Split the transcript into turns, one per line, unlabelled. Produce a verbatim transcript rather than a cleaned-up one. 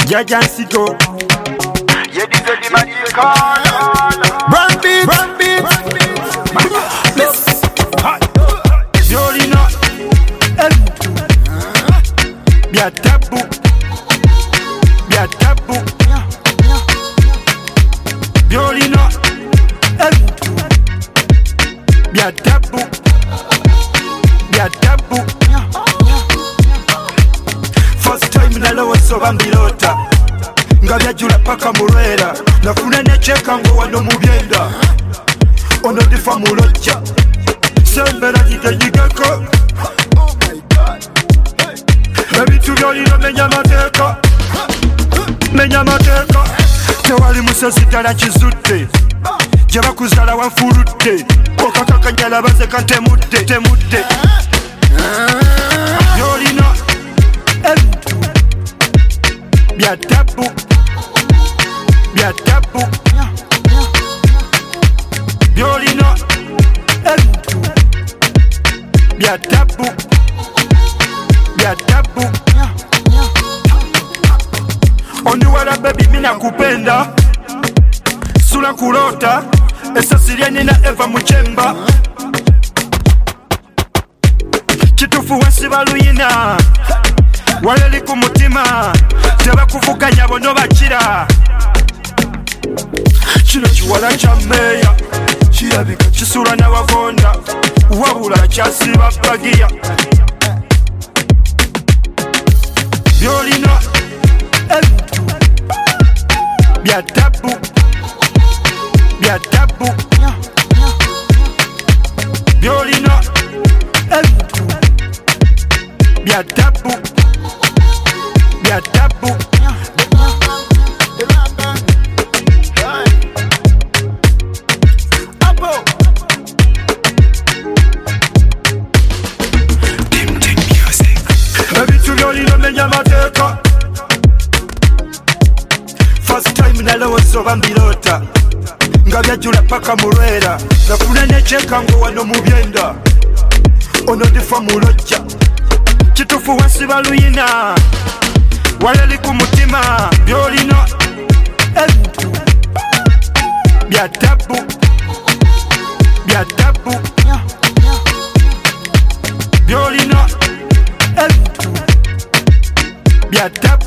Jajansito.
Yeah, this is the magic call.
Brand beat, brand beat. Miss. Violina. Bien tabou. Bien tabou. Violina. Bien tabou. Bien tabou. First time nalowa soba mbilota nga byajula paka mulwera nafuna necheka ngo wano mubyenda ono difa mulojja sembera gitejigeko ebintu byolino menya mateeka menya mateeka tewali musozi ddala kizudde gye bakuzala wafuludde okakakanyala bazeka temudde temudde byolina ebintu bya tabu bya tabu byolina ebintu bya tabu bya tabu oniwala bebi mina kupenda sula kulota esasiria nina eva muchemba kitufu wasiba luyina waleli ku mutima tebakuvuganya bono bakira kino kiwala kya meeya kirabika kisula n'abavonda wabula kyasiba bagiya byolina ebintu bya tabu bya tabu byolina ebintu bya tabu bya tabu ebintu byolina menya mateeka first time nalowoza oba mbirota nga byajula paka mulwera nafuna necheka ngo wano mubyenda ono difa mulojja kitufu wasiba luyina waleli ku mutima byolina ebintu bya tabu bya tabu byolina ebintu bya tabu